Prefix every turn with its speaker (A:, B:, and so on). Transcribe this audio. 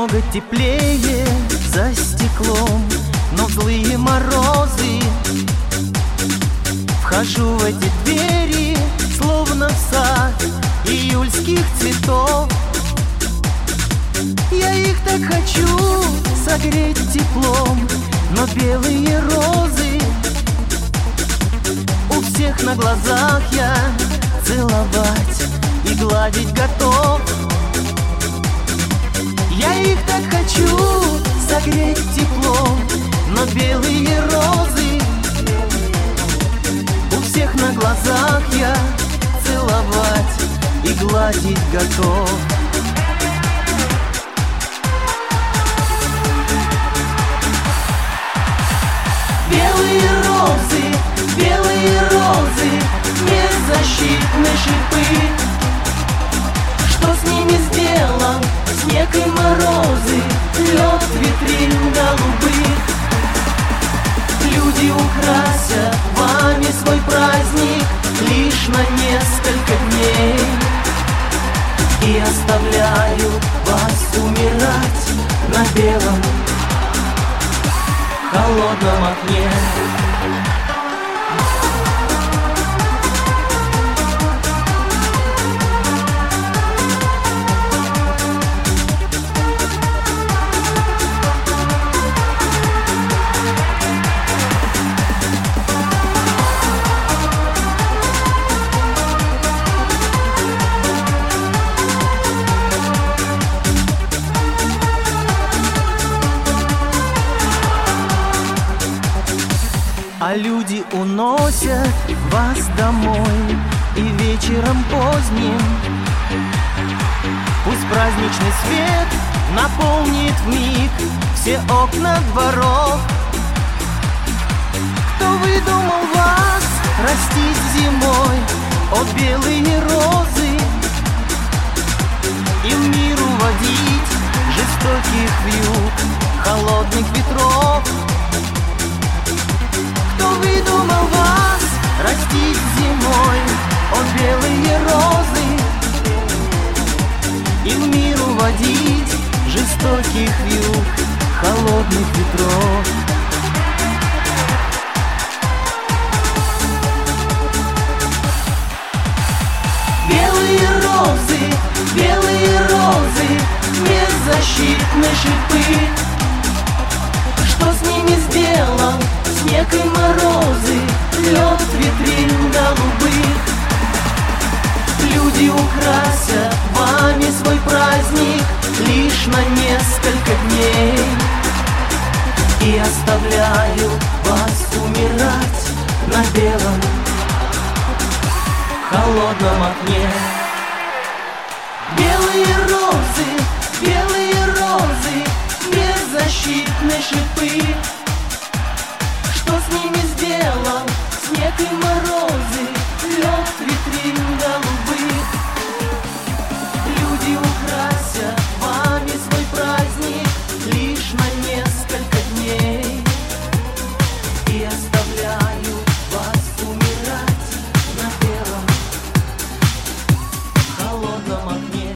A: Намного теплее за стеклом, но в злые морозы вхожу в эти двери, словно в сад июльских цветов. Я их так хочу согреть теплом, но белые розы у всех на глазах я целовать и гладить готов. Я их так хочу согреть теплом, но белые розы у всех на глазах я целовать и гладить готов. Белые розы, беззащитны шипы. Что с ними сделал снег и морозы, лед витрин голубых? Люди украсят вами свой праздник лишь на несколько дней и оставляют вас умирать на белом холодном окне. А люди уносят вас домой, и вечером поздним пусть праздничный свет наполнит вмиг все окна дворов. Кто выдумал вас растить зимой, о белые розы, и в мир уводить жестоких вьюг холодных ветров? Кто выдумал вас растить зимой, о белые розы, и в мир уводить жестоких вьюг холодных ветров? Белые розы, беззащитны шипы. Что с ними сделал снег и морозы, лед витрин голубых? Люди украсят вами свой праздник лишь на несколько дней и оставляют вас умирать на белом холодном окне. Белые розы, беззащитны шипы.